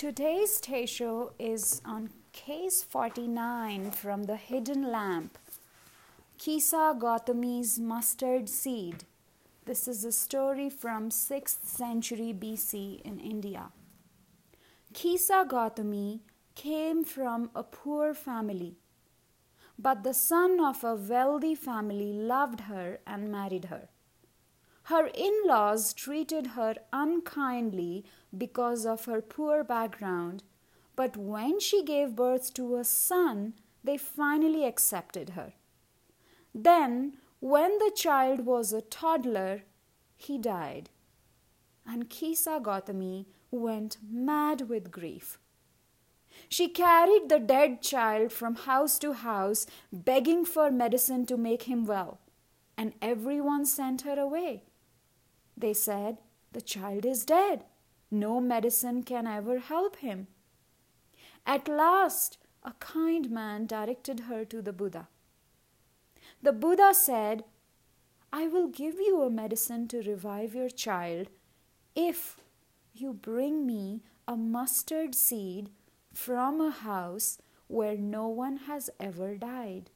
Today's Teisho is on case 49 from The Hidden Lamp, Kisa Gautami's Mustard Seed. This is a story from 6th century BC in India. Kisa Gautami came from a poor family, but the son of a wealthy family loved her and married her. Her in-laws treated her unkindly because of her poor background, but when she gave birth to a son, they finally accepted her. Then, when the child was a toddler, he died, and Kisa Gautami went mad with grief. She carried the dead child from house to house, begging for medicine to make him well, and everyone sent her away. They said, "The child is dead. No medicine can ever help him." At last, a kind man directed her to the Buddha. The Buddha said, "I will give you a medicine to revive your child if you bring me a mustard seed from a house where no one has ever died."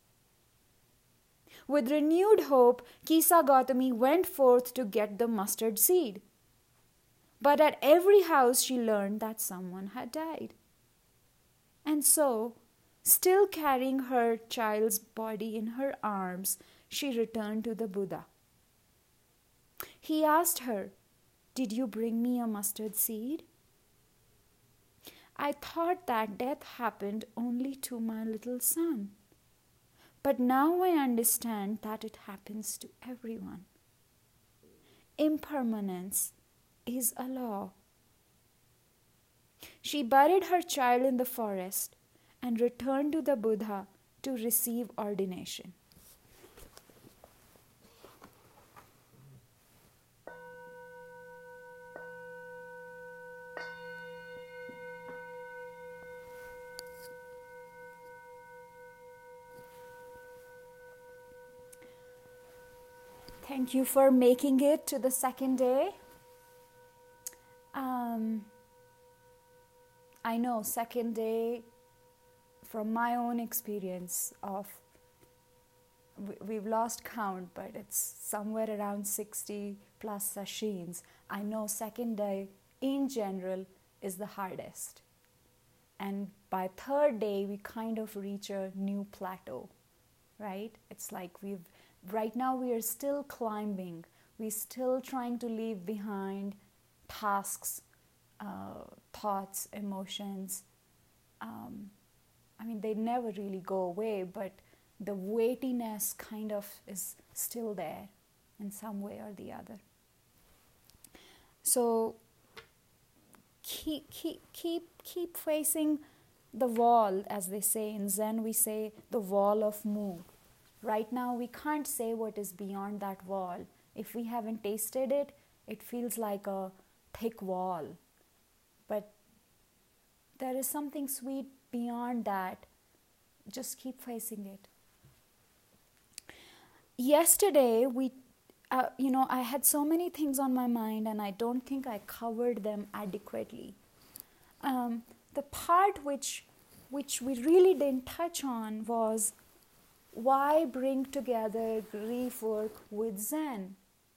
With renewed hope, Kisa Gautami went forth to get the mustard seed. But at every house she learned that someone had died. And so, still carrying her child's body in her arms, she returned to the Buddha. He asked her, "Did you bring me a mustard seed?" "I thought that death happened only to my little son. But now I understand that it happens to everyone. Impermanence is a law." She buried her child in the forest and returned to the Buddha to receive ordination. Thank you for making it to the second day. I know, second day, from my own experience of, we've lost count, but it's somewhere around 60 plus sessions. I know second day in general is the hardest. And by third day, we kind of reach a new plateau, right? It's like right now we are still climbing. We're still trying to leave behind tasks, thoughts, emotions. They never really go away, but the weightiness kind of is still there in some way or the other. So keep facing the wall, as they say in Zen. We say the wall of Mu. Right now, we can't say what is beyond that wall. If we haven't tasted it, it feels like a thick wall. But there is something sweet beyond that. Just keep facing it. Yesterday, I had so many things on my mind, and I don't think I covered them adequately. The part which we really didn't touch on was, why bring together grief work with Zen?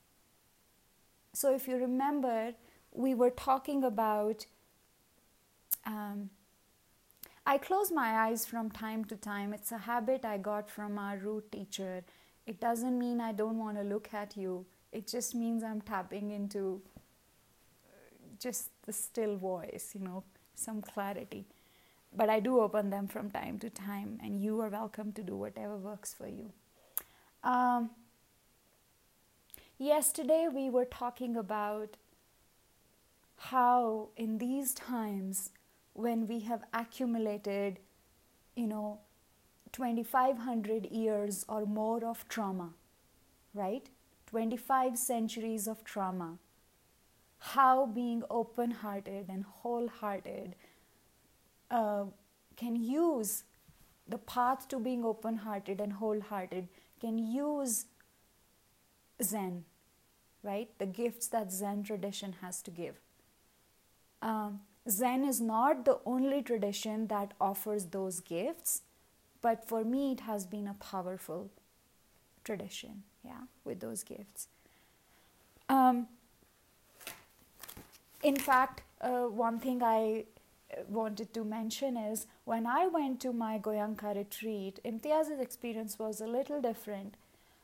So if you remember, we were talking about, I close my eyes from time to time. It's a habit I got from our root teacher. It doesn't mean I don't want to look at you. It just means I'm tapping into just the still voice, some clarity. But I do open them from time to time, and you are welcome to do whatever works for you. Yesterday we were talking about how in these times when we have accumulated, 2,500 years or more of trauma, right? 25 centuries of trauma, how being open-hearted and wholehearted can use the path to being open-hearted and wholehearted, can use Zen, right? The gifts that Zen tradition has to give. Zen is not the only tradition that offers those gifts, but for me, it has been a powerful tradition, yeah, with those gifts. Um, in fact, one thing I wanted to mention is when I went to my Goyanka retreat, Imtiaz's experience was a little different.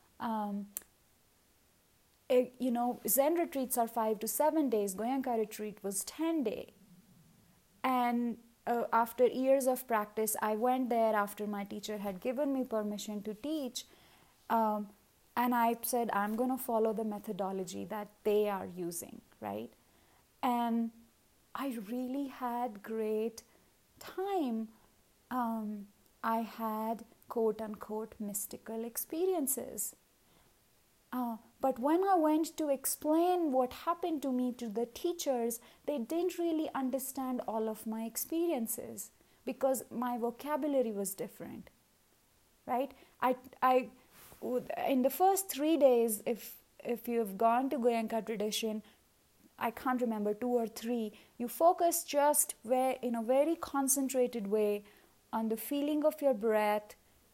Zen retreats are 5 to 7 days. Goyanka retreat was 10 days. And after years of practice, I went there after my teacher had given me permission to teach. And I said, I'm going to follow the methodology that they are using, right? And I really had great time. I had quote unquote mystical experiences. But when I went to explain what happened to me to the teachers, they didn't really understand all of my experiences because my vocabulary was different, right? In the first 3 days, if you've gone to Goyanka tradition, I can't remember, 2 or 3, you focus just in a very concentrated way on the feeling of your breath,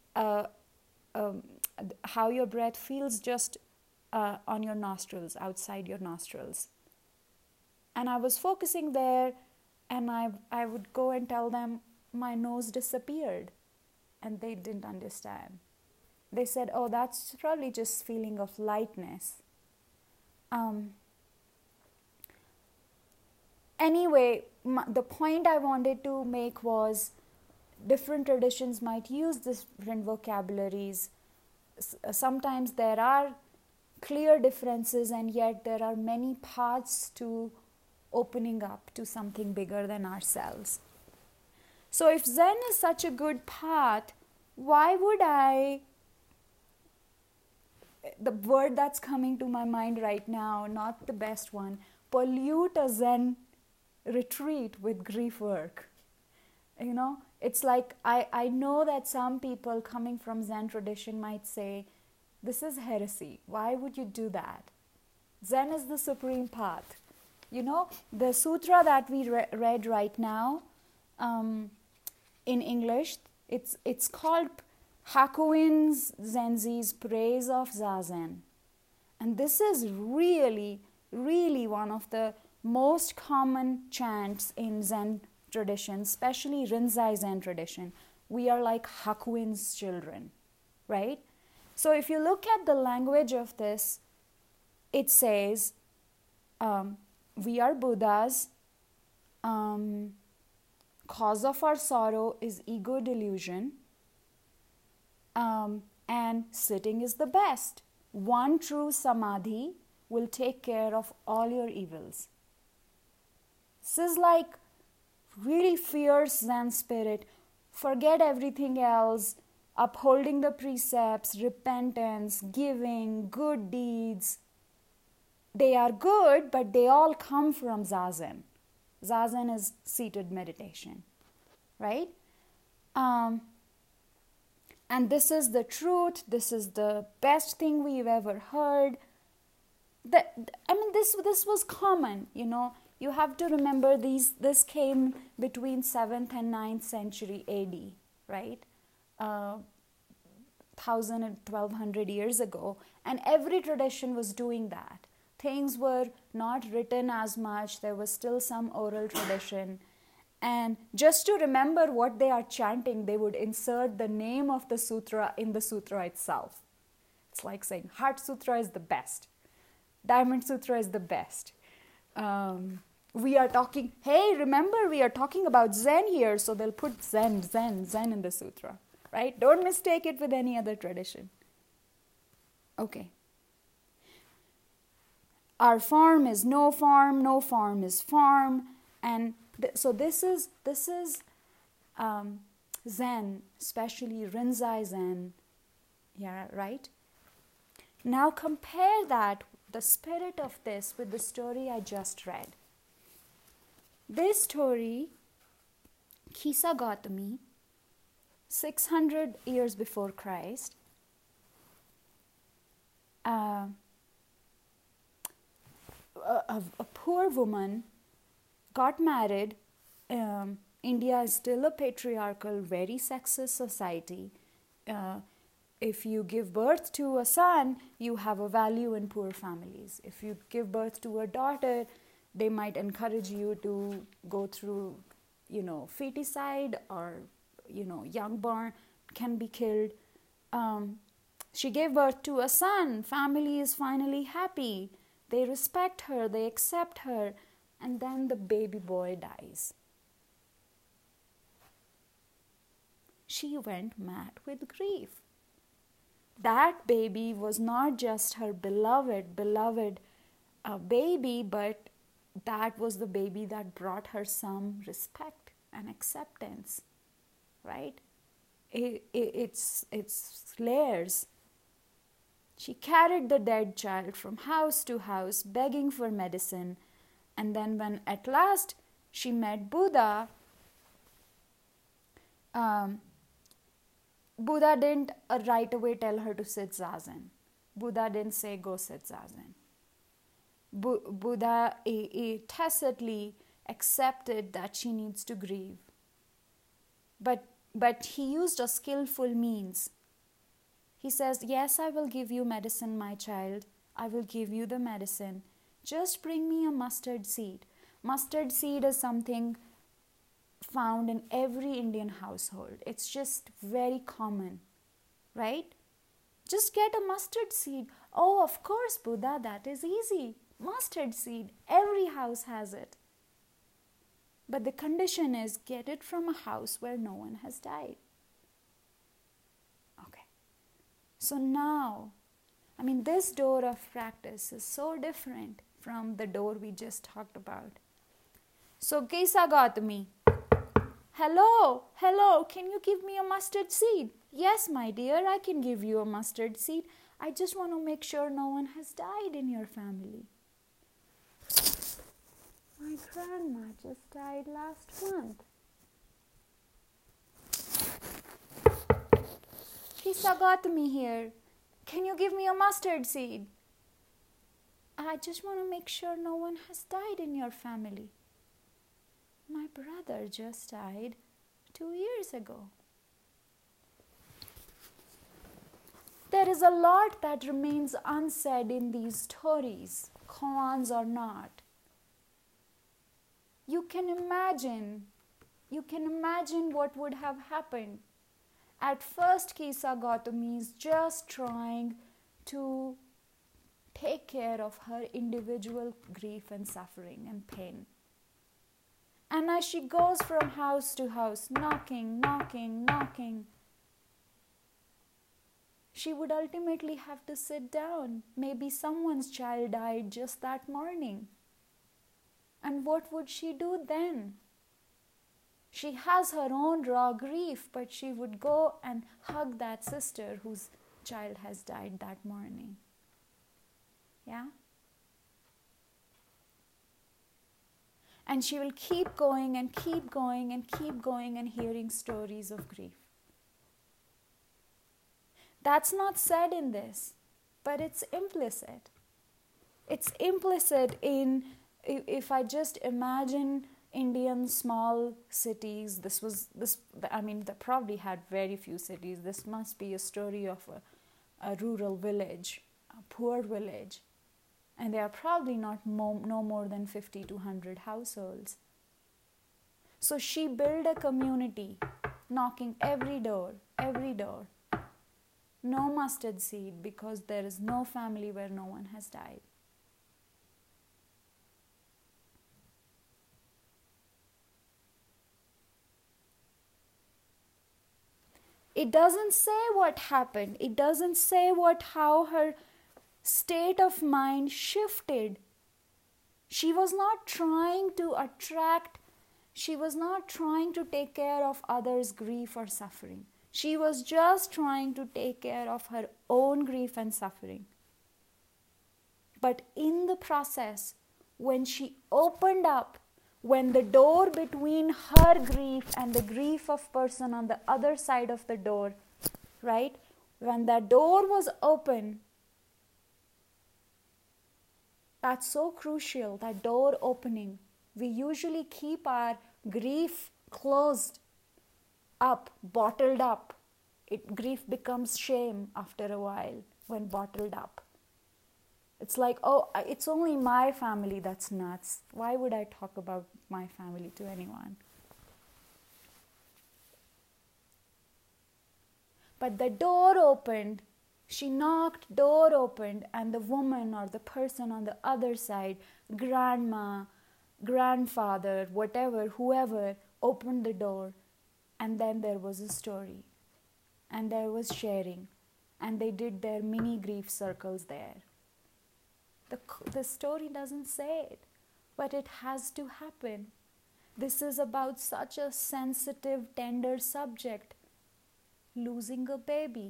how your breath feels just on your nostrils, outside your nostrils. And I was focusing there, and I would go and tell them my nose disappeared, and they didn't understand. They said, oh, that's probably just feeling of lightness. Anyway, the point I wanted to make was different traditions might use different vocabularies. Sometimes there are clear differences, and yet there are many paths to opening up to something bigger than ourselves. So if Zen is such a good path, why would the word that's coming to my mind right now, not the best one, pollute a Zen retreat with grief work? It's like I know that some people coming from Zen tradition might say, this is heresy. Why would you do that? Zen is the supreme path. The sutra that we read right now in English, it's called Hakuin Zenzi's Praise of Zazen. And this is really, really one of the most common chants in Zen tradition, especially Rinzai Zen tradition. We are like Hakuin's children, right? So if you look at the language of this, it says, we are Buddhas, cause of our sorrow is ego delusion, and sitting is the best. One true samadhi will take care of all your evils. This is like really fierce Zen spirit. Forget everything else. Upholding the precepts, repentance, giving, good deeds. They are good, but they all come from Zazen. Zazen is seated meditation, right? And this is the truth. This is the best thing we've ever heard. This was common, You have to remember this came between 7th and 9th century AD, right? 1,000 and 1,200 years ago, and every tradition was doing that. Things were not written as much. There was still some oral tradition. And just to remember what they are chanting, they would insert the name of the sutra in the sutra itself. It's like saying Heart Sutra is the best. Diamond Sutra is the best. We are talking, hey, remember we are talking about Zen here, so they'll put Zen in the sutra, right? Don't mistake it with any other tradition. Okay. Our farm is no farm is farm, and so this is Zen, especially Rinzai Zen, yeah, right? Now compare the spirit of this with the story I just read. This story, Kisa Gautami, 600 years before Christ, a poor woman got married India is still a patriarchal, very sexist society. Uh, if you give birth to a son, you have a value in poor families. If you give birth to a daughter, they might encourage you to go through, feticide, or, young born can be killed. She gave birth to a son. Family is finally happy. They respect her, they accept her, and then the baby boy dies. She went mad with grief. That baby was not just her beloved baby, but that was the baby that brought her some respect and acceptance, right? It's layers. She carried the dead child from house to house, begging for medicine. And then when at last she met Buddha, Buddha didn't right away tell her to sit zazen. Buddha didn't say, go sit zazen. Buddha tacitly accepted that she needs to grieve. But he used a skillful means. He says, yes, I will give you medicine, my child. I will give you the medicine. Just bring me a mustard seed. Mustard seed is something found in every Indian household. It's just very common, right? Just get a mustard seed. Oh, of course, Buddha, that is easy. Mustard seed, every house has it. But the condition is, get it from a house where no one has died. Okay. So now, this door of practice is so different from the door we just talked about. So Kesa Gautami, hello, can you give me a mustard seed? Yes, my dear, I can give you a mustard seed. I just want to make sure no one has died in your family. My grandma just died last month. Kesa Gautami here. Can you give me a mustard seed? I just want to make sure no one has died in your family. My brother just died 2 years ago. There is a lot that remains unsaid in these stories, koans or not. You can imagine what would have happened. At first, Kesa Gautami is just trying to take care of her individual grief and suffering and pain. And as she goes from house to house, knocking, she would ultimately have to sit down. Maybe someone's child died just that morning. And what would she do then? She has her own raw grief, but she would go and hug that sister whose child has died that morning. Yeah? And she will keep going and keep going and keep going and hearing stories of grief. That's not said in this, but it's implicit. It's implicit in, if I just imagine Indian small cities, they probably had very few cities. This must be a story of a rural village, a poor village. And there are probably no more than 50 to 100 households. So she built a community, knocking every door. No mustard seed, because there is no family where no one has died. It doesn't say what happened. It doesn't say how her state of mind shifted. She was not trying to attract, she was not trying to take care of others' grief or suffering. She was just trying to take care of her own grief and suffering. But in the process, when she opened up, when the door between her grief and the grief of person on the other side of the door, right? When that door was open, that's so crucial, that door opening. We usually keep our grief closed up, bottled up. Grief becomes shame after a while when bottled up. It's like, oh, it's only my family that's nuts. Why would I talk about my family to anyone? But the door opened. She knocked, door opened, and the woman or the person on the other side, grandma, grandfather, whatever, whoever, opened the door. And then there was a story. And there was sharing. And they did their mini grief circles there. The story doesn't say it, but it has to happen. This is about such a sensitive, tender subject. Losing a baby.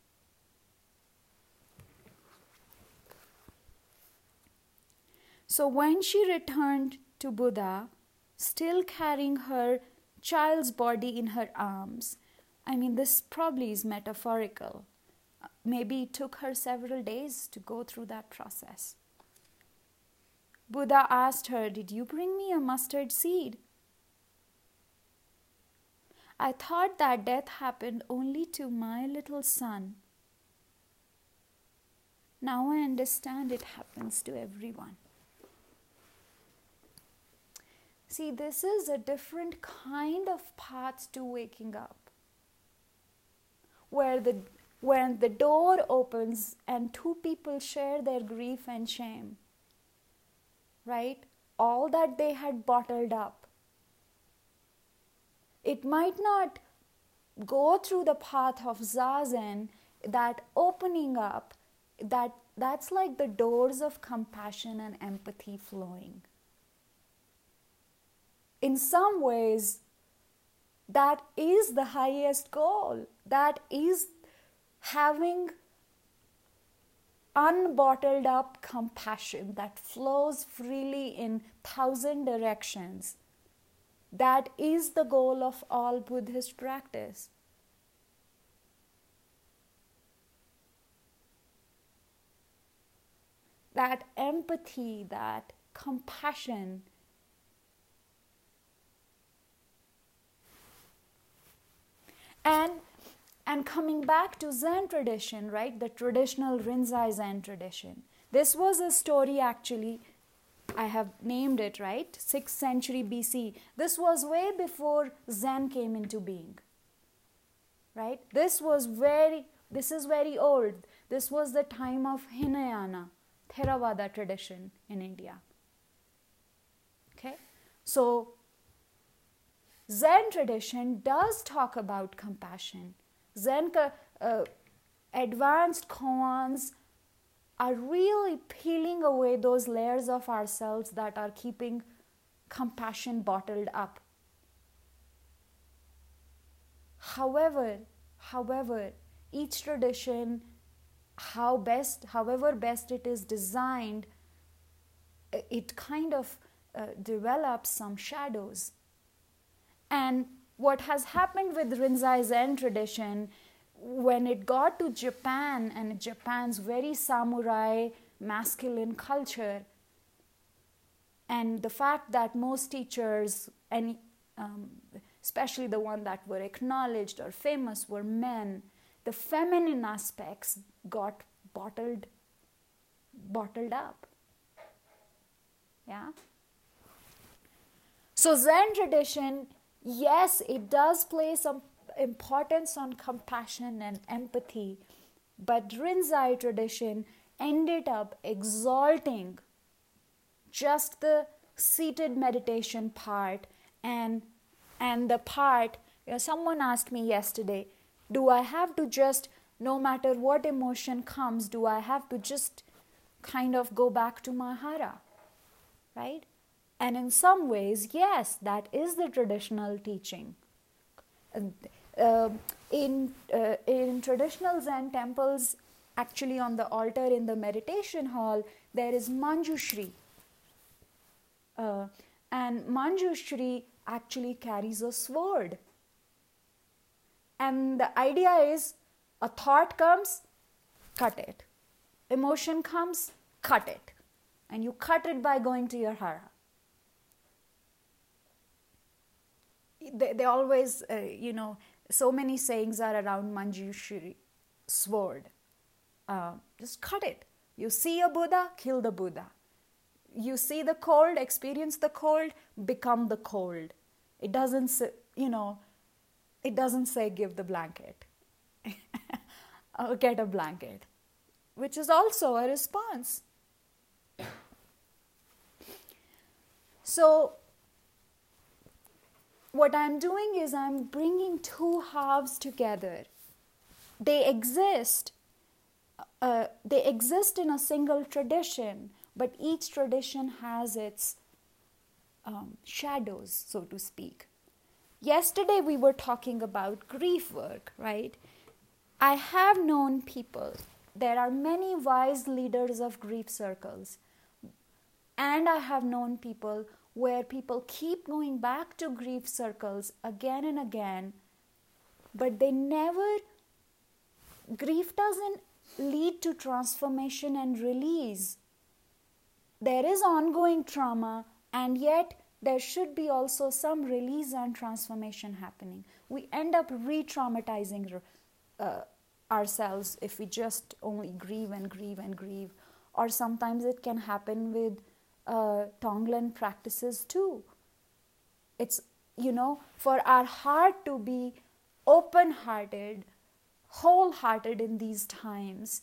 So when she returned to Buddha, still carrying her child's body in her arms, I mean, this probably is metaphorical. Maybe it took her several days to go through that process. Buddha asked her, "Did you bring me a mustard seed?" "I thought that death happened only to my little son. Now I understand it happens to everyone." See, this is a different kind of path to waking up. When the door opens and two people share their grief and shame, right? All that they had bottled up. It might not go through the path of Zazen, that opening up, that's like the doors of compassion and empathy flowing. In some ways, that is the highest goal. That is having unbottled up compassion that flows freely in 1,000 directions. That is the goal of all Buddhist practice. That empathy, that compassion. And coming back to Zen tradition, right? The traditional Rinzai Zen tradition. This was a story actually, I have named it, right? 6th century BC. This was way before Zen came into being, right? This is very old. This was the time of Hinayana, Theravada tradition in India. Okay? So, Zen tradition does talk about compassion. Zen advanced koans are really peeling away those layers of ourselves that are keeping compassion bottled up. However, each tradition, however best it is designed, it kind of develops some shadows. And what has happened with Rinzai Zen tradition, when it got to Japan and Japan's very samurai masculine culture, and the fact that most teachers, and especially the ones that were acknowledged or famous, were men, the feminine aspects got bottled up. Yeah? So Zen tradition, yes, it does place some importance on compassion and empathy, but Rinzai tradition ended up exalting just the seated meditation part and the part, someone asked me yesterday, do I have to just, no matter what emotion comes, do I have to just kind of go back to Mahara, right? And in some ways, yes, that is the traditional teaching. In traditional Zen temples, actually on the altar in the meditation hall, there is Manjushri. And Manjushri actually carries a sword. And the idea is, a thought comes, cut it. Emotion comes, cut it. And you cut it by going to your hara. they always, so many sayings are around Manjushri sword. Just cut it. You see a Buddha, kill the Buddha. You see the cold, experience the cold, become the cold. It doesn't say, it doesn't say give the blanket or get a blanket, which is also a response. So what I'm doing is I'm bringing two halves together. They exist. They exist in a single tradition, but each tradition has its shadows, so to speak. Yesterday we were talking about grief work, right? I have known people, there are many wise leaders of grief circles, and I have known people where people keep going back to grief circles again and again, but grief doesn't lead to transformation and release. There is ongoing trauma, and yet there should be also some release and transformation happening. We end up re-traumatizing ourselves if we just only grieve and grieve and grieve. Or sometimes it can happen with Tonglen practices too. It's, for our heart to be open-hearted, wholehearted in these times,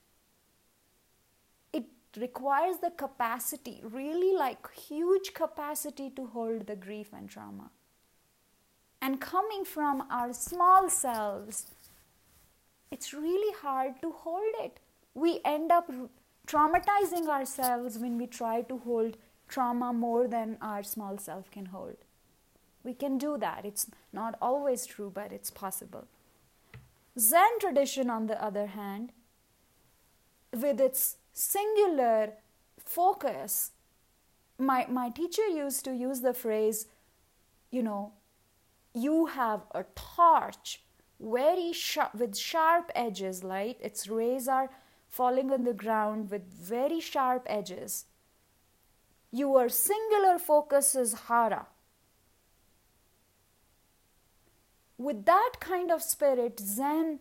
it requires the capacity, really like huge capacity to hold the grief and trauma. And coming from our small selves, it's really hard to hold it. We end up traumatizing ourselves when we try to hold trauma more than our small self can hold. We can do that. It's not always true, but it's possible. Zen tradition, on the other hand, with its singular focus, my teacher used to use the phrase, you have a torch, very sharp, with sharp edges, right? Its rays are falling on the ground with very sharp edges. Your singular focus is hara. With that kind of spirit, Zen,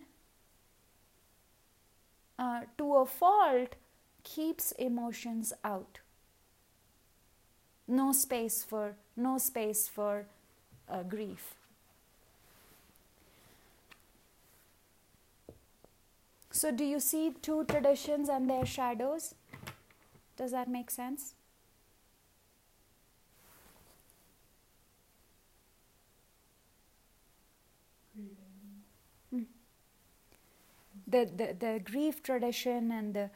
to a fault, keeps emotions out. No space for grief. So do you see two traditions and their shadows? Does that make sense? The grief tradition and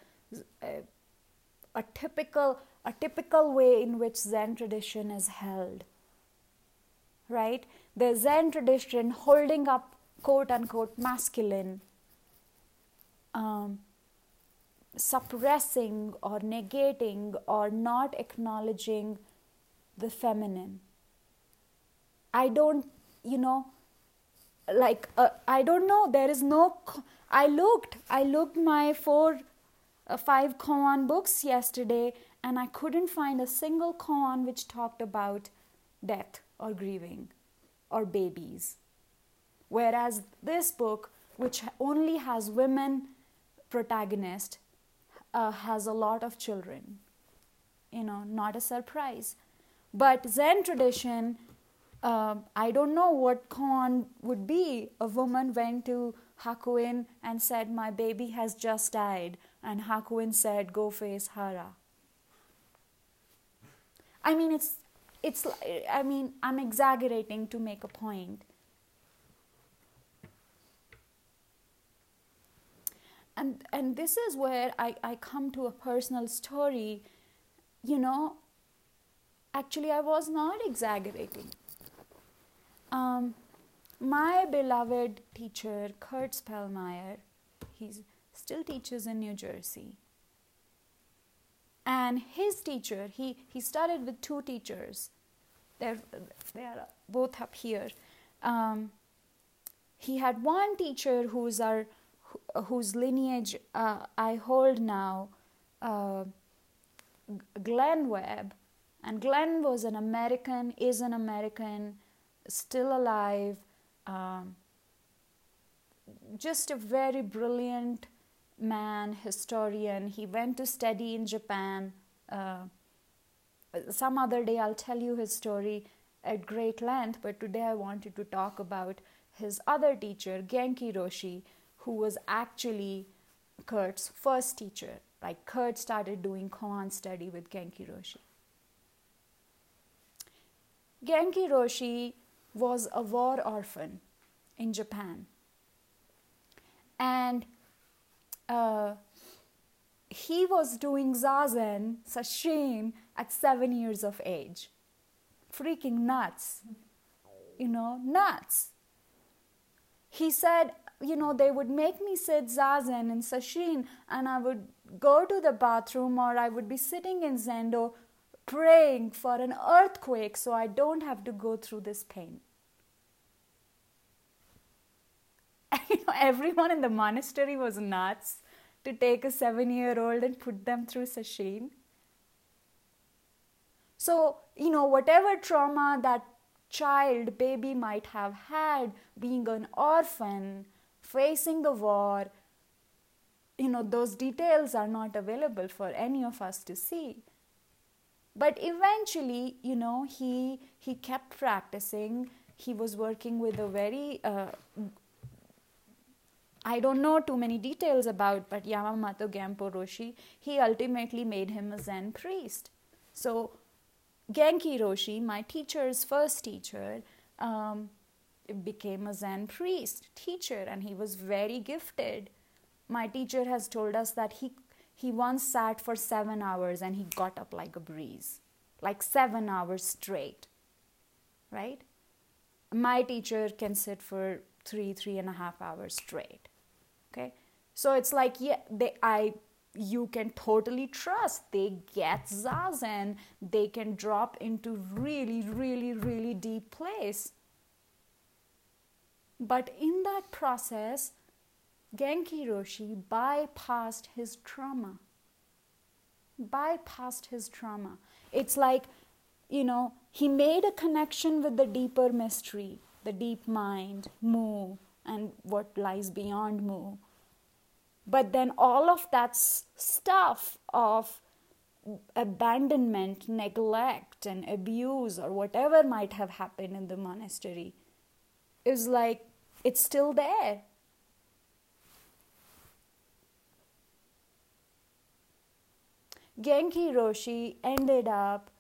a typical way in which Zen tradition is held, right? The Zen tradition holding up quote unquote masculine, suppressing or negating or not acknowledging the feminine. I don't know, there is no, I looked my 5 koan books yesterday, and I couldn't find a single koan which talked about death or grieving or babies. Whereas this book, which only has women protagonists, has a lot of children. Not a surprise. But Zen tradition, I don't know what koan would be. A woman went to Hakuin and said, my baby has just died. And Hakuin said, go face Hara. I'm exaggerating to make a point. And this is where I come to a personal story. Actually, I was not exaggerating. My beloved teacher, Kurt Spellmeyer, he still teaches in New Jersey. And his teacher, he started with 2 teachers. They are both up here. He had one teacher whose lineage I hold now, Glenn Webb. And Glenn is an American still alive, um, just a very brilliant man, historian. He went to study in Japan. Some other day I'll tell you his story at great length, but today I wanted to talk about his other teacher, Genki Roshi, who was actually Kurt's first teacher. Like, Kurt started doing koan study with Genki Roshi. Genki Roshi was a war orphan in Japan. And he was doing zazen, sesshin, at 7 years of age. Freaking nuts. Nuts. He said, they would make me sit zazen and sesshin, and I would go to the bathroom, or I would be sitting in zendo praying for an earthquake so I don't have to go through this pain. Everyone in the monastery was nuts to take a 7-year-old and put them through sesshin. So, whatever trauma that child, baby might have had, being an orphan, facing the war, those details are not available for any of us to see. But eventually, he kept practicing. He was working with a very, I don't know too many details about, but Yamamoto Genpo Roshi, he ultimately made him a Zen priest. So Genki Roshi, my teacher's first teacher, became a Zen priest, teacher, and he was very gifted. My teacher has told us that he once sat for 7 hours and he got up like a breeze, like 7 hours straight, right? My teacher can sit for 3.5 hours straight, okay? So it's like, you can totally trust they get zazen, they can drop into really, really, really deep place. But in that process, Genki Roshi bypassed his trauma. It's like, he made a connection with the deeper mystery, the deep mind, Mu, and what lies beyond Mu. But then all of that stuff of abandonment, neglect, and abuse, or whatever might have happened in the monastery, is like, it's still there. Genki Roshi ended up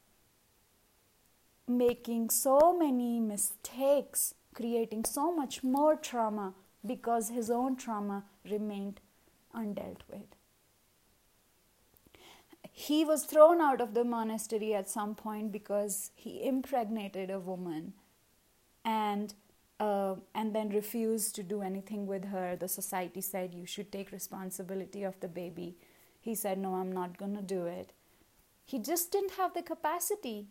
making so many mistakes, creating so much more trauma because his own trauma remained undealt with. He was thrown out of the monastery at some point because he impregnated a woman and then refused to do anything with her. The society said, you should take responsibility of the baby. He said, no, I'm not going to do it. He just didn't have the capacity.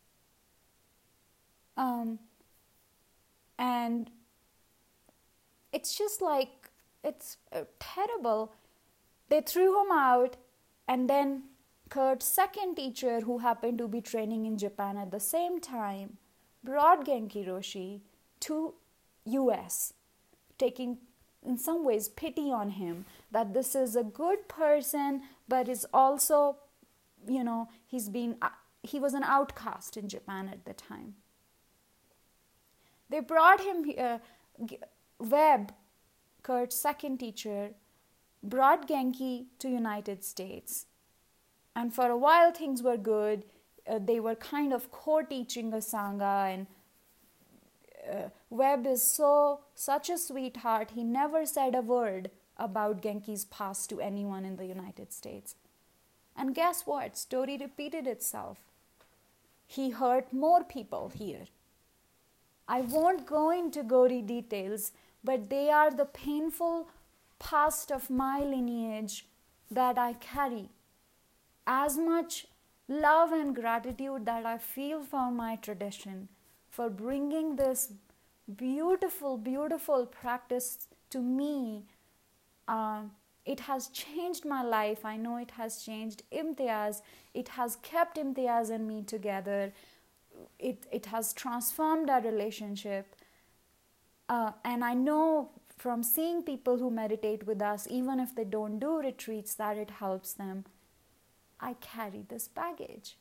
And it's just like, it's terrible. They threw him out, and then Kurt's second teacher, who happened to be training in Japan at the same time, brought Genki Roshi to US, taking in some ways pity on him, that this is a good person, but is also, he was an outcast in Japan at the time. They brought him here. Webb, Kurt's second teacher, brought Genki to United States. And for a while things were good. They were kind of co-teaching a Sangha, and Webb is such a sweetheart. He never said a word about Genki's past to anyone in the United States. And guess what? Story repeated itself. He hurt more people here. I won't go into gory details, but they are the painful past of my lineage that I carry. As much love and gratitude that I feel for my tradition, for bringing this beautiful, beautiful practice to me, it has changed my life. I know it has changed Imtiaz. It has kept Imtiaz and me together. it has transformed our relationship. And I know from seeing people who meditate with us, even if they don't do retreats, that it helps them. I carry this baggage.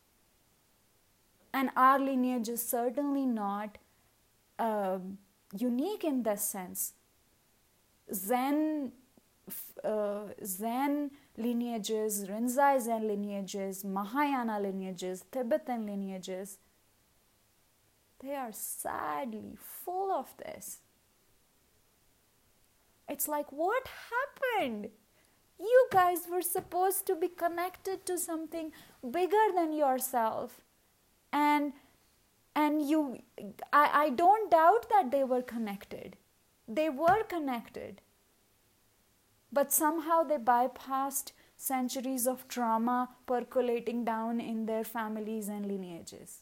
And our lineage is certainly not unique in this sense. Zen lineages, Rinzai Zen lineages, Mahayana lineages, Tibetan lineages, they are sadly full of this. It's like, what happened? You guys were supposed to be connected to something bigger than yourself. And I don't doubt that they were connected. They were connected. But somehow they bypassed centuries of trauma percolating down in their families and lineages.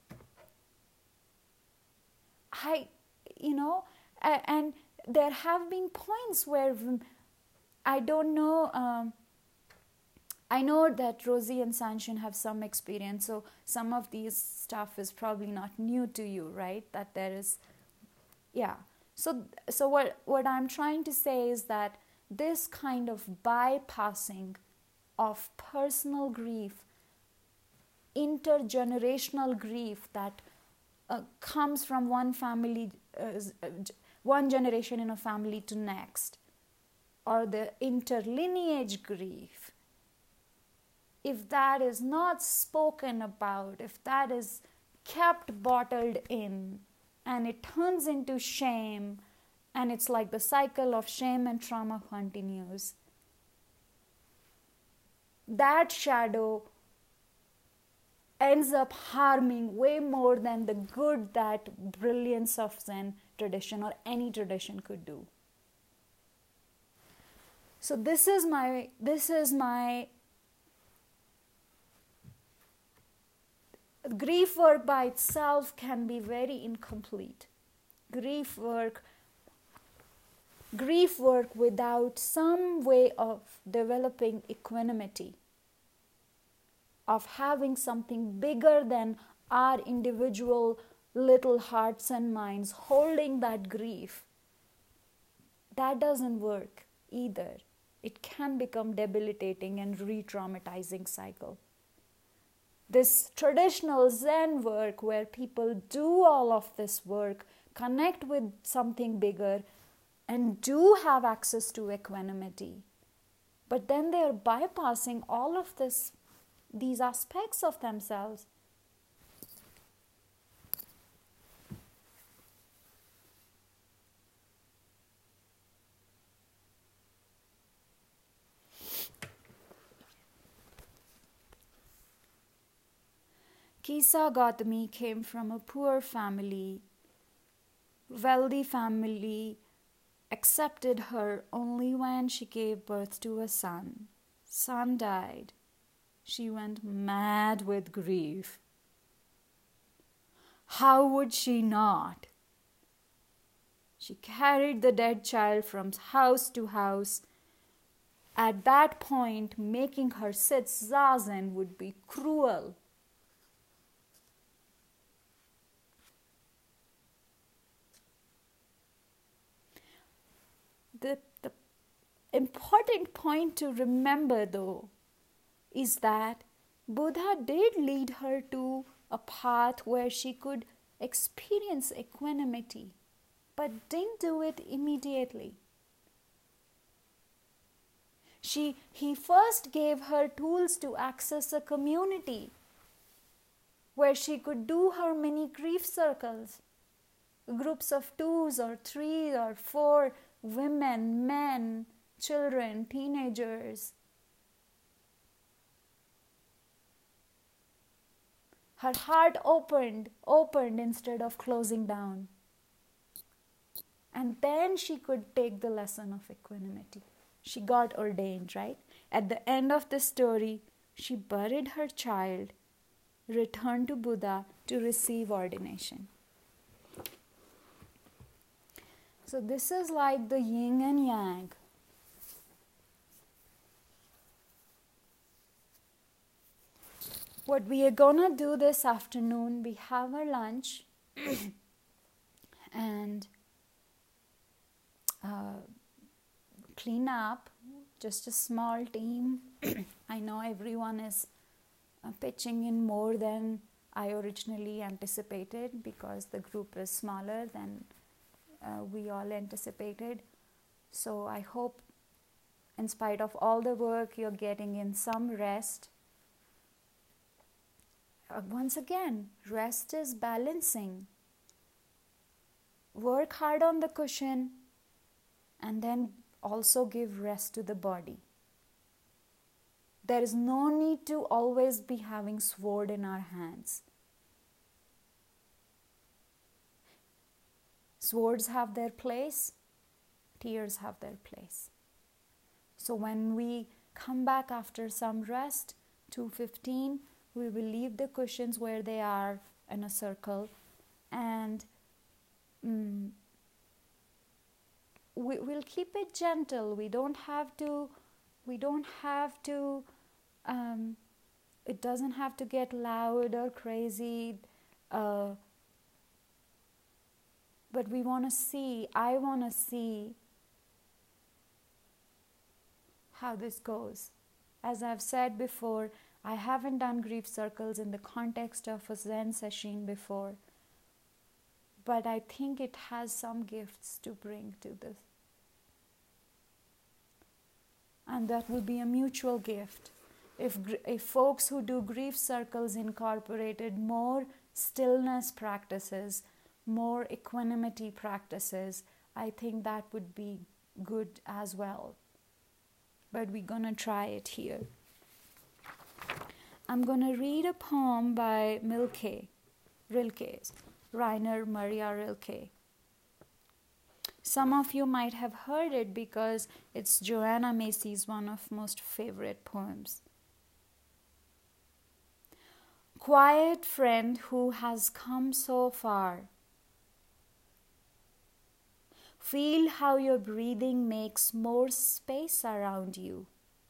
And there have been points where I don't know, I know that Rosie and Sanshin have some experience, so some of these stuff is probably not new to you, right? That there is, yeah. So what I'm trying to say is that this kind of bypassing of personal grief, intergenerational grief that comes from one family, one generation in a family to next, or the interlineage grief, if that is not spoken about, if that is kept bottled in, and it turns into shame, and it's like the cycle of shame and trauma continues, that shadow ends up harming way more than the good that brilliance of Zen tradition or any tradition could do. So this is my grief work by itself can be very incomplete. Grief work without some way of developing equanimity, of having something bigger than our individual little hearts and minds holding that grief, that doesn't work either. It can become debilitating and re-traumatizing cycle. This traditional Zen work where people do all of this work, connect with something bigger, and do have access to equanimity, but then they are bypassing all of these aspects of themselves. Kisa Gautami came from a poor family. Wealthy family accepted her only when she gave birth to a son. Son died. She went mad with grief. How would she not? She carried the dead child from house to house. At that point, making her sit zazen would be cruel. The important point to remember, though, is that Buddha did lead her to a path where she could experience equanimity, but didn't do it immediately. He first gave her tools to access a community where she could do her mini grief circles, groups of 2 or 3 or 4 women, men, children, teenagers. Her heart opened instead of closing down. And then she could take the lesson of equanimity. She got ordained, right? At the end of the story, she buried her child, returned to Buddha to receive ordination. So this is like the yin and yang. What we are gonna do this afternoon, we have our lunch and clean up, just a small team. I know everyone is pitching in more than I originally anticipated because the group is smaller than we all anticipated. So I hope in spite of all the work, you're getting in some rest. Once again, rest is balancing. Work hard on the cushion and then also give rest to the body. There is no need to always be having sword in our hands. Swords have their place, tears have their place. So when we come back after some rest, 2:15, we will leave the cushions where they are in a circle, and we'll keep it gentle. We don't have to, it doesn't have to get loud or crazy, but I want to see how this goes. As I've said before, I haven't done grief circles in the context of a Zen session before, but I think it has some gifts to bring to this. And that will be a mutual gift. If folks who do grief circles incorporated more stillness practices, more equanimity practices, I think that would be good as well. But we're going to try it here. I'm going to read a poem by Rilke, Rainer Maria Rilke. Some of you might have heard it because it's Joanna Macy's one of most favorite poems. Quiet friend who has come so far, feel how your breathing makes more space around you.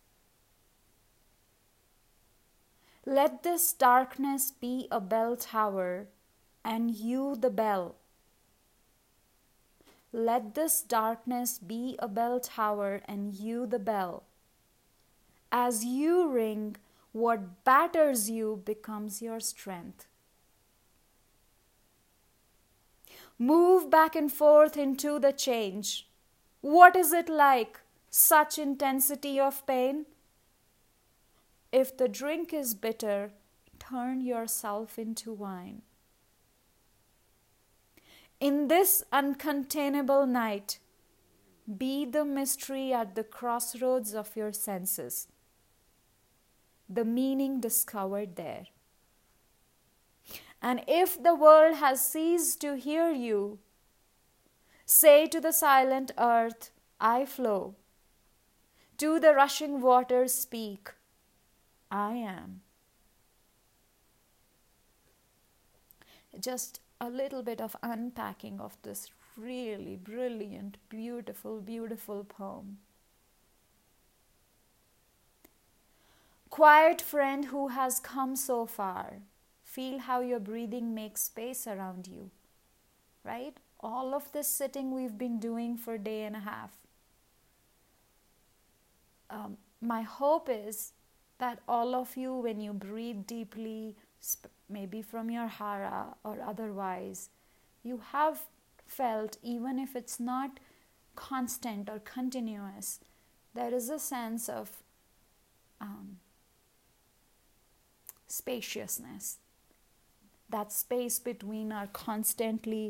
Let this darkness be a bell tower and you the bell. Let this darkness be a bell tower and you the bell. As you ring, what batters you becomes your strength. Move back and forth into the change. What is it like, such intensity of pain? If the drink is bitter, turn yourself into wine. In this uncontainable night, be the mystery at the crossroads of your senses, the meaning discovered there. And if the world has ceased to hear you, say to the silent earth, I flow. To the rushing waters speak, I am. Just a little bit of unpacking of this really brilliant, beautiful, beautiful poem. Quiet friend who has come so far, feel how your breathing makes space around you, right? All of this sitting we've been doing for a day and a half. My hope is that all of you, when you breathe deeply, maybe from your hara or otherwise, you have felt, even if it's not constant or continuous, there is a sense of spaciousness. That space between our constantly,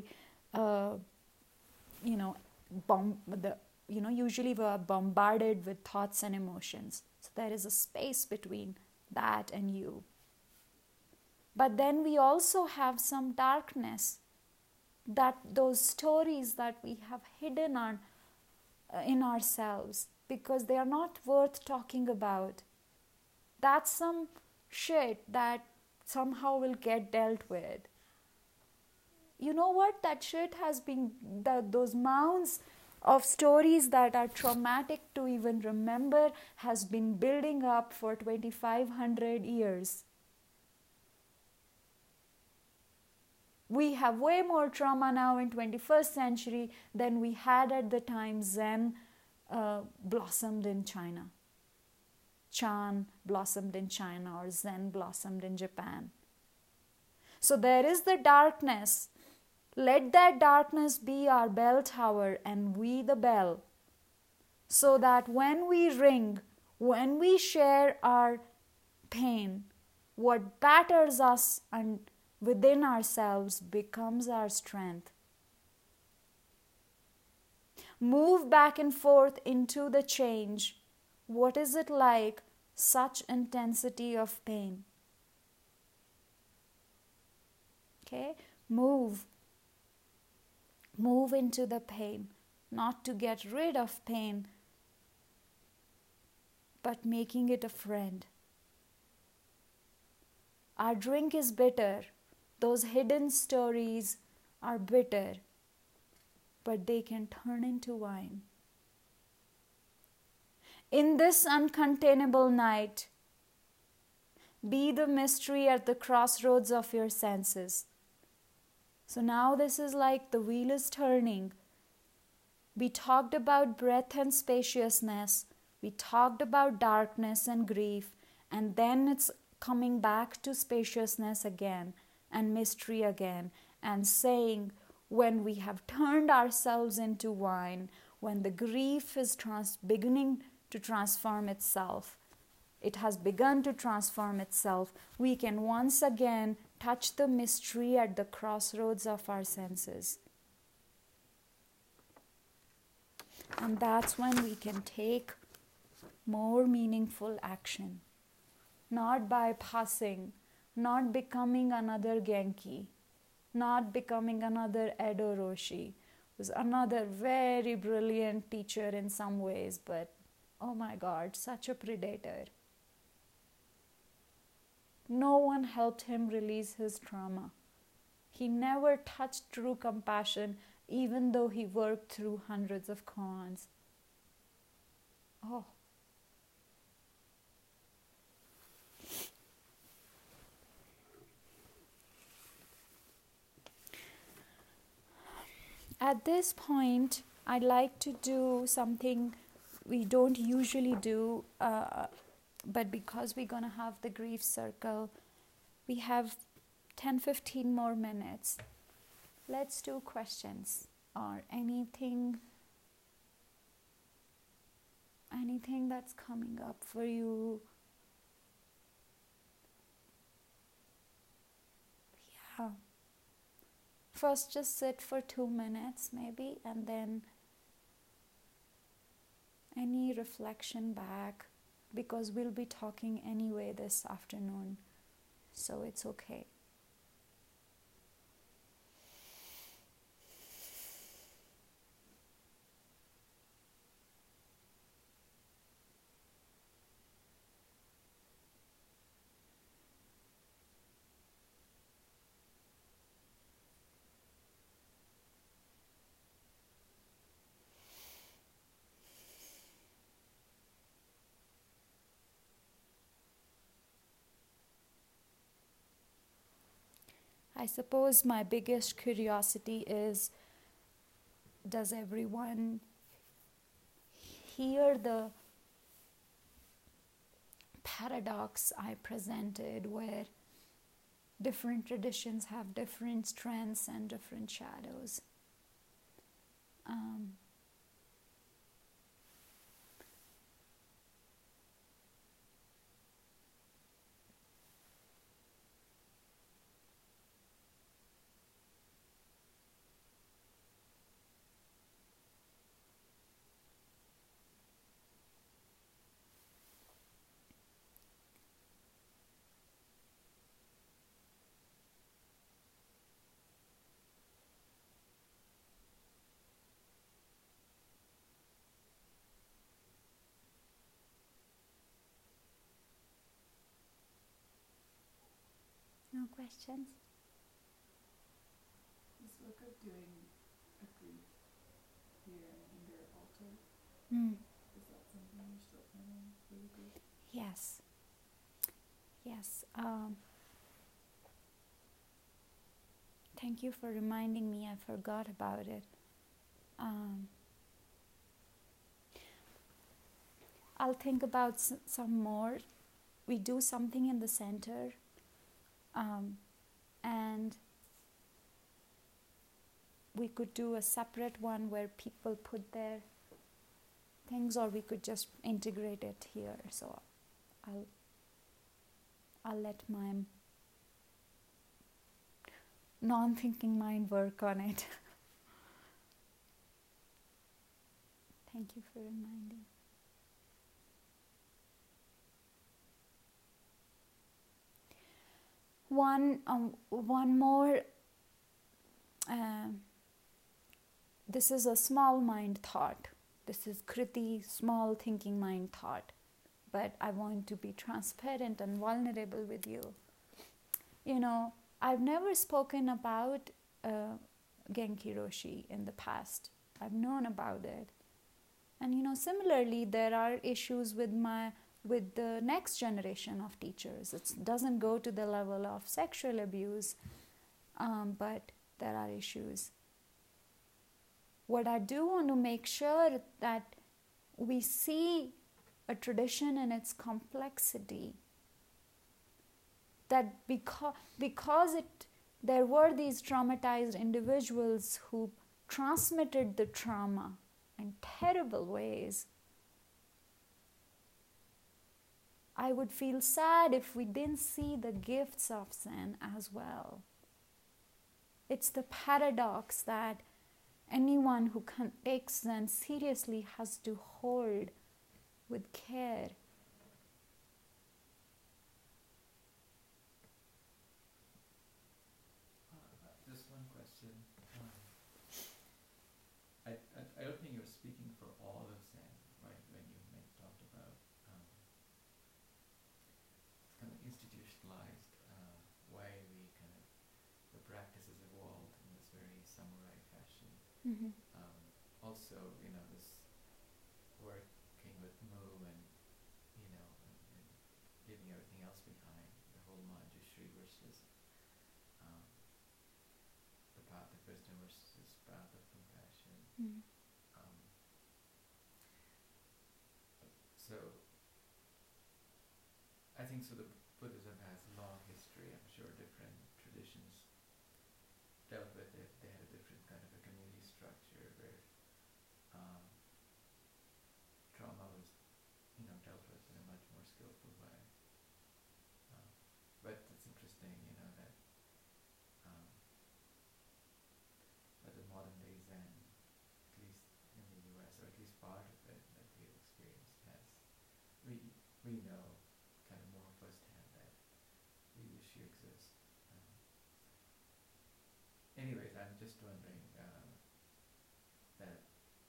usually we're bombarded with thoughts and emotions. So there is a space between that and you. But then we also have some darkness, that those stories that we have hidden in ourselves because they are not worth talking about. That's some shit that somehow will get dealt with. You know what? That shit has been, those mounds of stories that are traumatic to even remember has been building up for 2,500 years. We have way more trauma now in 21st century than we had at the time Zen blossomed in China. Chan blossomed in China, or Zen blossomed in Japan. So there is the darkness. Let that darkness be our bell tower and we the bell. So that when we ring, when we share our pain, what batters us and within ourselves becomes our strength. Move back and forth into the change. What is it like? Such intensity of pain. Okay? Move into the pain. Not to get rid of pain, but making it a friend. Our drink is bitter. Those hidden stories are bitter, but they can turn into wine. In this uncontainable night, be the mystery at the crossroads of your senses. So now this is like the wheel is turning. We talked about breadth and spaciousness. We talked about darkness and grief. And then it's coming back to spaciousness again and mystery again. And saying, when we have turned ourselves into wine, when the grief is beginning to transform itself, it has begun to transform itself, we can once again touch the mystery at the crossroads of our senses. And that's when we can take more meaningful action. Not bypassing, not becoming another Genki, not becoming another Edo Roshi, who's another very brilliant teacher in some ways, but oh my God, such a predator. No one helped him release his trauma. He never touched true compassion, even though he worked through hundreds of koans. Oh. At this point, I'd like to do something we don't usually do, but because we're going to have the grief circle, we have 10-15 more minutes. Let's do questions or anything that's coming up for you. Yeah. First, just sit for 2 minutes maybe, and then any reflection back, because we'll be talking anyway this afternoon, so it's okay. I suppose my biggest curiosity is, does everyone hear the paradox I presented, where different traditions have different strengths and different shadows? No questions? This work of doing a grief here and anger altar, is that something you're still planning for the group? Yes. Thank you for reminding me. I forgot about it. I'll think about some more. We do something in the center, and we could do a separate one where people put their things, or we could just integrate it here. So I'll let my non-thinking mind work on it. Thank you for reminding. One more. This is a small mind thought. This is Kriti, small thinking mind thought. But I want to be transparent and vulnerable with you. You know, I've never spoken about Genki Roshi in the past. I've known about it. And you know, similarly, there are issues with the next generation of teachers. It doesn't go to the level of sexual abuse, but there are issues. What I do want to make sure that we see a tradition in its complexity, that because there were these traumatized individuals who transmitted the trauma in terrible ways, I would feel sad if we didn't see the gifts of Zen as well. It's the paradox that anyone who takes Zen seriously has to hold with care. Just one question. I don't think you're speaking for all of Zen, right? When you talked about kind of institutionalized way the practices evolved in this very samurai fashion. Mm-hmm. Also, this working with Mu and leaving everything else behind, the whole Manjushri versus the path of wisdom versus path of compassion. Mm-hmm. So I think so. The Buddhism has a long history. I'm sure different traditions dealt with it. They had a different kind of a community structure where trauma was, dealt with in a much more skillful way. But it's interesting, that the modern day Zen, at least in the U.S., or at least part of it that we've experienced, we know kind of more firsthand that the issue exists. Anyways, I'm just wondering that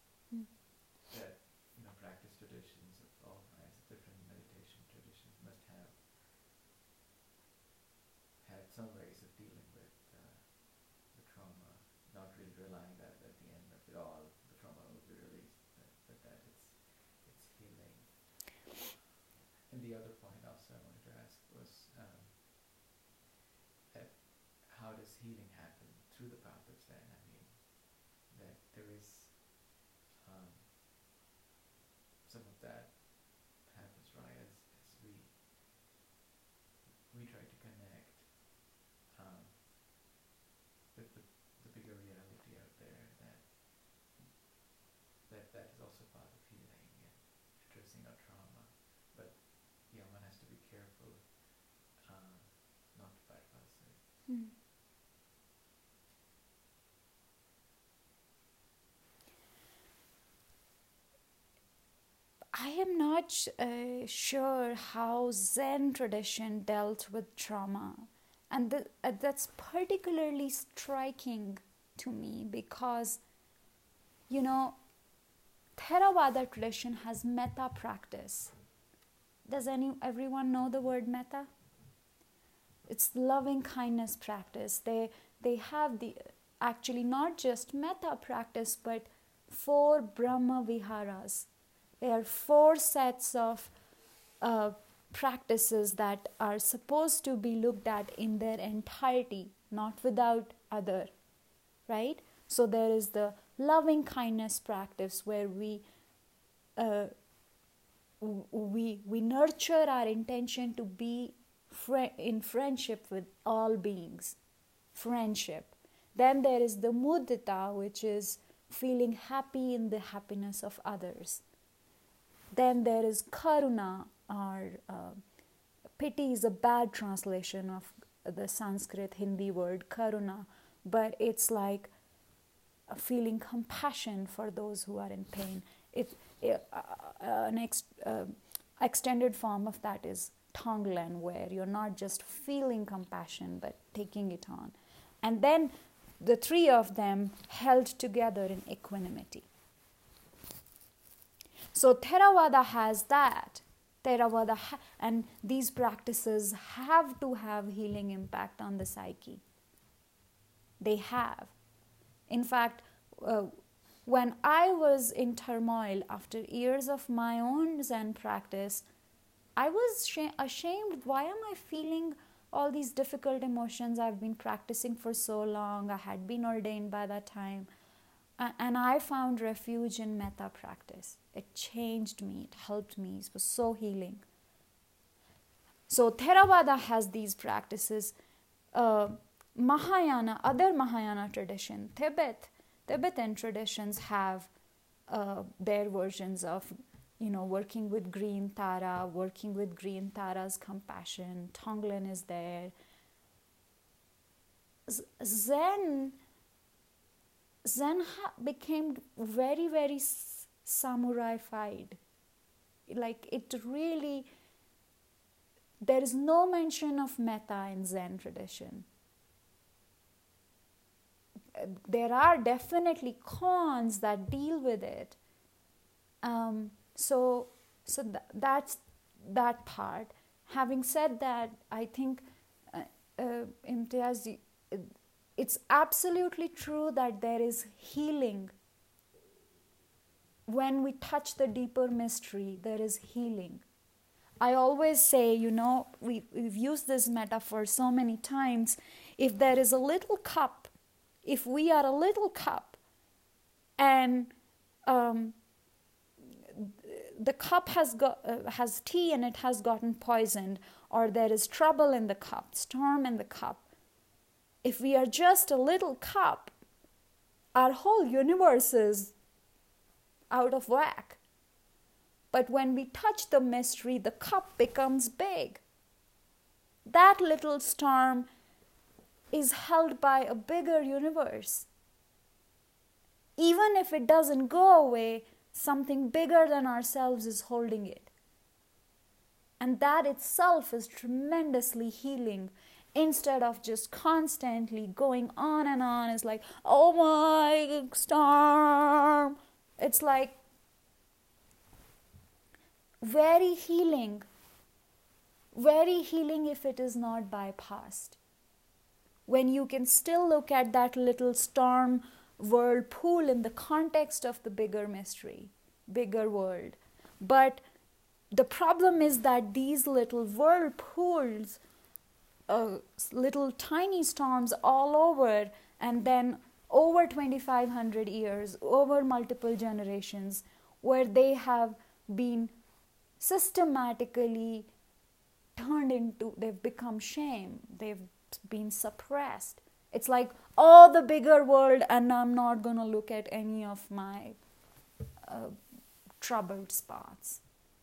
practice traditions of all kinds, different meditation traditions, must have had some ways of dealing with the trauma, not really relying that at the end of it all, the trauma will be released, but that it's healing. And the other point also I wanted to ask was, how does healing happen through the path of Zen? I mean, that there is some of that happens, right, as we try to connect with the bigger reality out there, that is also part of healing and addressing our trauma. But one has to be careful not to bypass it. Mm. I am not sure how Zen tradition dealt with trauma, and that's particularly striking to me because, Theravada tradition has metta practice. Does everyone know the word metta? It's loving kindness practice. They have actually not just metta practice, but 4 Brahma Viharas. There are 4 sets of practices that are supposed to be looked at in their entirety, not without other, right? So there is the loving kindness practice where we nurture our intention to be in friendship with all beings, friendship. Then there is the mudita, which is feeling happy in the happiness of others. Then there is karuna, or pity is a bad translation of the Sanskrit Hindi word karuna, but it's like feeling compassion for those who are in pain. An extended form of that is Tonglen, where you're not just feeling compassion but taking it on. And then the three of them held together in equanimity. So Theravada has that. And these practices have to have healing impact on the psyche. They have. In fact, when I was in turmoil after years of my own Zen practice, I was ashamed. Why am I feeling all these difficult emotions? I've been practicing for so long. I had been ordained by that time. And I found refuge in metta practice. It changed me. It helped me. It was so healing. So Theravada has these practices. Mahayana, other Mahayana tradition, Tibetan traditions have their versions of, working with green Tara, working with green Tara's compassion. Tonglen is there. Zen became very, very samurai-fied. Like it really, there is no mention of metta in Zen tradition. There are definitely koans that deal with it. So that's that part. Having said that, I think Imtiaz, it's absolutely true that there is healing. When we touch the deeper mystery, there is healing. I always say, we've used this metaphor so many times. If there is a little cup, if we are a little cup and the cup has tea and it has gotten poisoned, or there is trouble in the cup, storm in the cup, if we are just a little cup, our whole universe is out of whack. But when we touch the mystery, the cup becomes big. That little storm is held by a bigger universe. Even if it doesn't go away, something bigger than ourselves is holding it. And that itself is tremendously healing. Instead of just constantly going on and on, it's like, oh my storm. It's like very healing if it is not bypassed. When you can still look at that little storm whirlpool in the context of the bigger mystery, bigger world. But the problem is that these little whirlpools, little tiny storms all over, and then over 2,500 years, over multiple generations, where they have been systematically turned into, they've become shame, they've been suppressed. It's like, oh, the bigger world, and I'm not going to look at any of my troubled spots.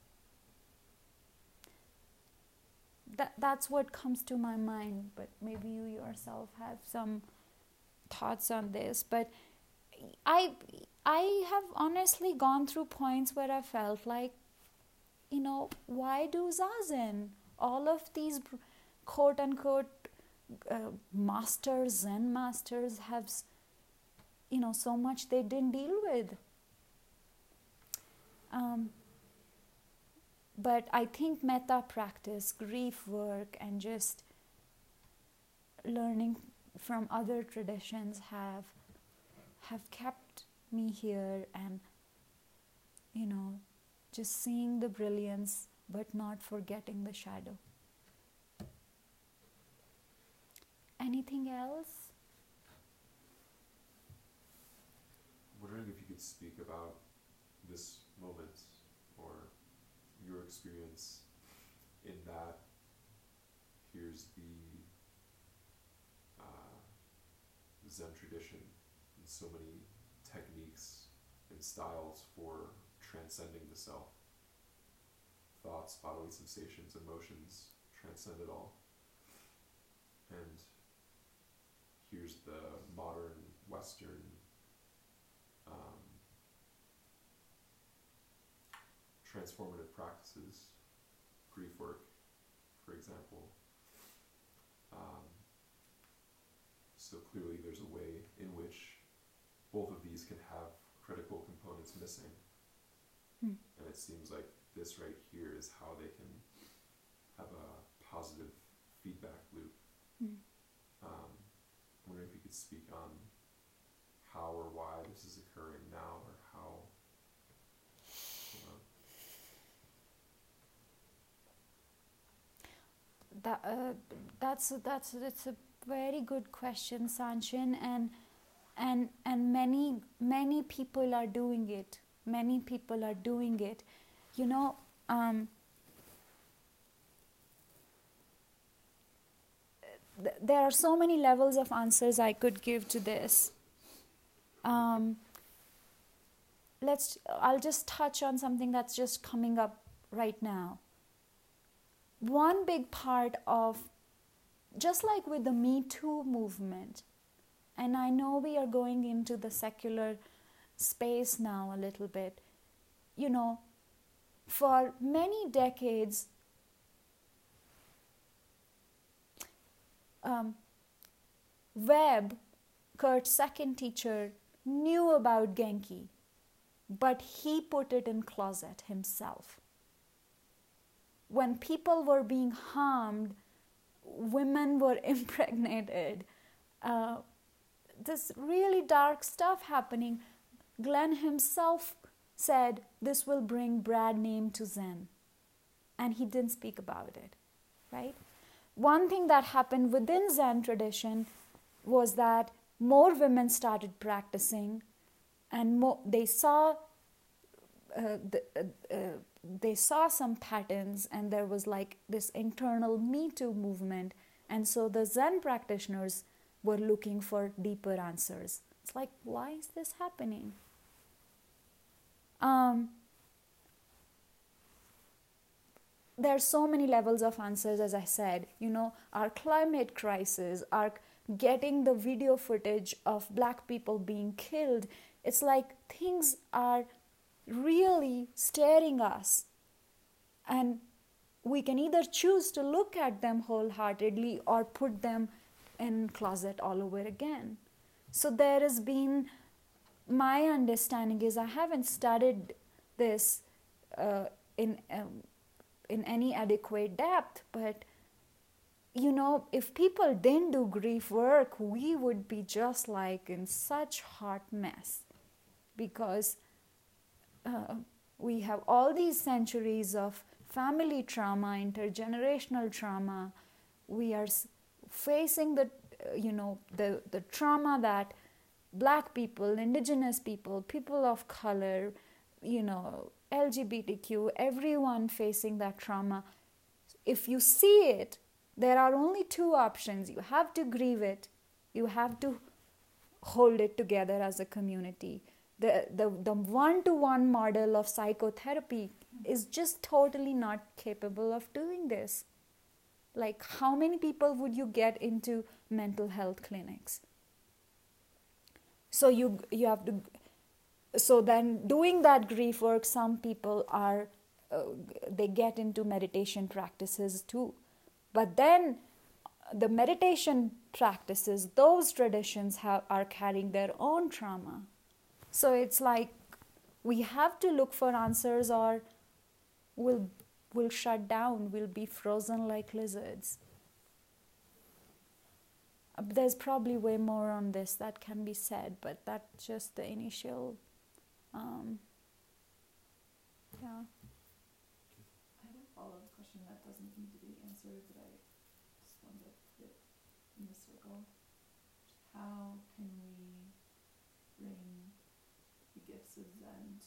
That's what comes to my mind, but maybe you yourself have some thoughts on this. But I have honestly gone through points where I felt like, why do Zazen? All of these quote-unquote masters, Zen masters have, so much they didn't deal with. But I think metta practice, grief work, and just learning from other traditions have kept me here, and just seeing the brilliance but not forgetting the shadow. Anything else? could speak about this moment or your experience in that here's the Zen tradition and so many techniques and styles for transcending the self. Thoughts, bodily sensations, emotions transcend it all. And here's the modern Western transformative practices, grief work, for example. So clearly there's a way in which both of these can have critical components missing. And it seems like this right here is how they can have a positive feedback loop. I'm wondering if you could speak on how or why this is occurring now, or how, that's a very good question, Sanchin, and many people are doing it. Many people are doing it. You know, there are so many levels of answers I could give to this. I'll just touch on something that's just coming up right now. One big part of, just like with the Me Too movement, and I know we are going into the secular space now a little bit, you know, for many decades, Webb, Kurt's second teacher, knew about Genki, but he put it in closet himself. When people were being harmed, women were impregnated, this really dark stuff happening. Glenn himself said this will bring bad name to Zen, and he didn't speak about it, right? One thing that happened within Zen tradition was that more women started practicing, and they saw some patterns, and there was like this internal Me Too movement, and so the Zen practitioners were looking for deeper answers. It's like, why is this happening? There are so many levels of answers, as I said. You know, our climate crisis, our getting the video footage of Black people being killed, it's like things are really staring us, and we can either choose to look at them wholeheartedly or put them in closet all over again. So there has been, my understanding is, I haven't studied this in any adequate depth, but you know, if people didn't do grief work, we would be just like in such hot mess, because we have all these centuries of family trauma, intergenerational trauma. We are facing the trauma that Black people, indigenous people, people of color, you know, LGBTQ, everyone facing that trauma. If you see it, there are only two options. You have to grieve it. You have to hold it together as a community. The one-to-one model of psychotherapy is just totally not capable of doing this. Like, how many people would you get into mental health clinics? So you have to. So then, doing that grief work, some people are they get into meditation practices too, but then the meditation practices, those traditions are carrying their own trauma. So it's like we have to look for answers, or we'll shut down, we'll be frozen like lizards. There's probably way more on this that can be said, but that's just the initial, yeah. I have a follow-up question that doesn't need to be answered, but I just wanted to put it in the circle. How can we bring the gifts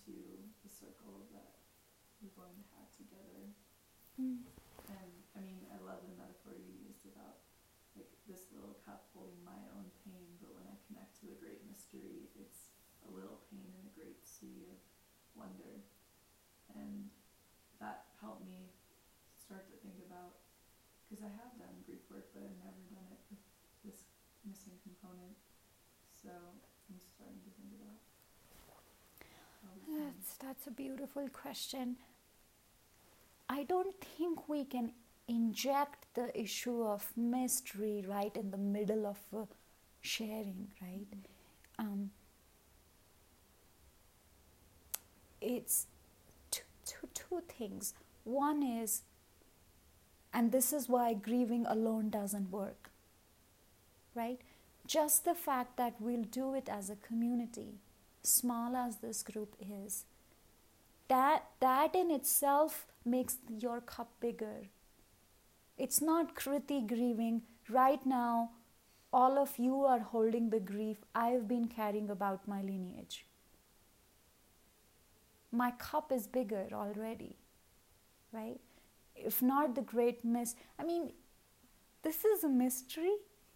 to the circle that we're going to have together. Mm. And I mean, I love the metaphor you used about like this little cup holding my own pain, but when I connect to the great mystery, it's a little pain in a great sea of wonder. And that helped me start to think about, because I have done grief work, but I've never done it with this missing component. So I'm starting to think about how we can. That's a beautiful question. I don't think we can inject the issue of mystery right in the middle of sharing, right? It's two things. One is, and this is why grieving alone doesn't work, right? Just the fact that we'll do it as a community, small as this group is, that in itself makes your cup bigger. It's not Kriti grieving. Right now, all of you are holding the grief I've been carrying about my lineage. My cup is bigger already, right? If not the great mystery, this is a mystery.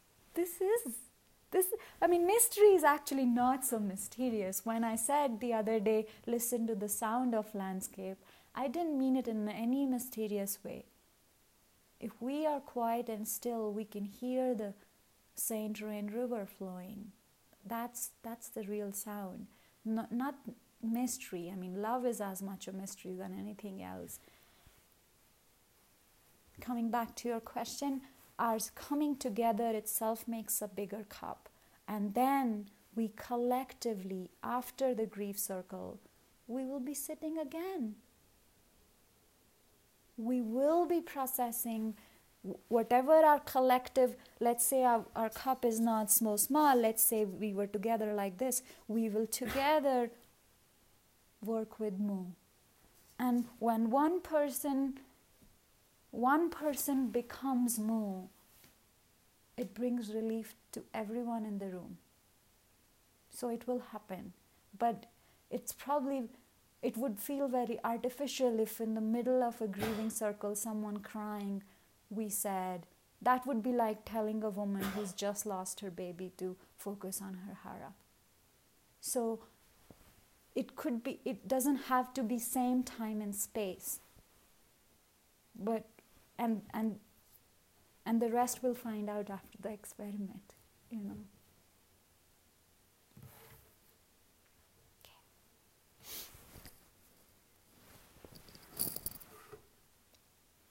Mystery is actually not so mysterious. When I said the other day, listen to the sound of landscape, I didn't mean it in any mysterious way. If we are quiet and still, we can hear the Saint Rain River flowing. That's the real sound, not mystery. Love is as much a mystery than anything else. Coming back to your question, our coming together itself makes a bigger cup. And then we collectively, after the grief circle, we will be sitting again. We will be processing whatever our collective, let's say our cup is not so small, let's say we were together like this, we will together work with Mu. And when one person becomes Mu, it brings relief to everyone in the room. So it will happen. But it would feel very artificial if in the middle of a grieving circle, someone crying, we said, that would be like telling a woman who's just lost her baby to focus on her hara. So it doesn't have to be same time and space. But and the rest we'll find out after the experiment,